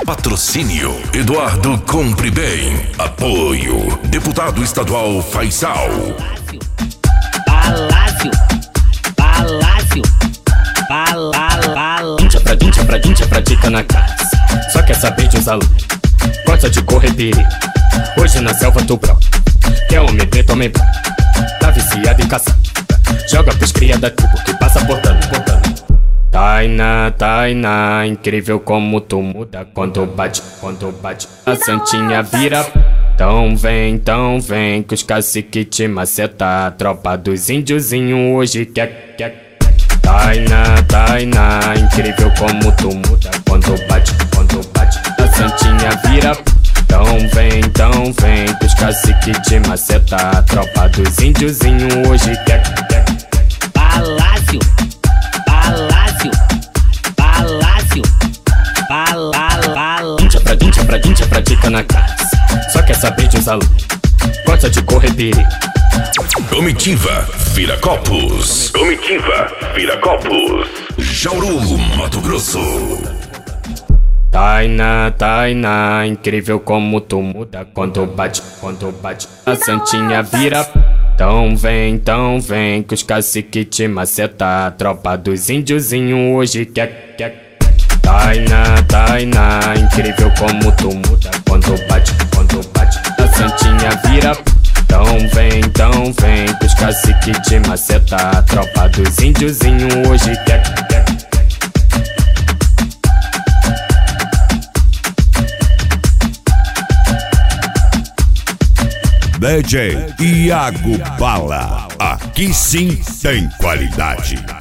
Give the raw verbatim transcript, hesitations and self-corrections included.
Patrocínio Eduardo Compre Bem. Apoio Deputado Estadual Faisal. Palácio, palácio, palácio. Dincha pra dincha pra dincha pratica na casa. Só quer saber de usar luz. Gosta de correr perigo. Hoje na selva tu brau. Quer homem preto, homem branco. Tá viciado em caçar. Joga pros cria da tribo que passa portando, portando. Tainá, Tainá, incrível como tu muda quando bate, quando bate. A santinha vira. Então vem, então vem, que os cacique te maceta. A tropa dos índiozinho hoje quer, quer. Tainá, Tainá, incrível como tu muda quando bate, quando bate. A santinha vira. Então vem, então vem, que os cacique te maceta. A tropa dos índiozinho hoje quer, quer. Palácio, palácio, palácio, palácio. Dincha pra dincha pra dincha pratica na casa. Só quer saber de usar luz. Gosta de correr perigo. Comitiva Viracopos. Comitiva Viracopos. Jauru, Mato Grosso. Tainá, Tainá, incrível como tu muda quando bate, quando bate. A santinha vira. Então vem, então vem, que os cacique te maceta. A tropa dos índiozinho hoje quer, quer. Tainá, Tainá, incrível como tu muda quando bate, quando bate. A santinha vira. Então vem, então vem, que os cacique te maceta. A tropa dos índiozinho hoje quer, quer. D J Iago Bala, aqui sim tem qualidade.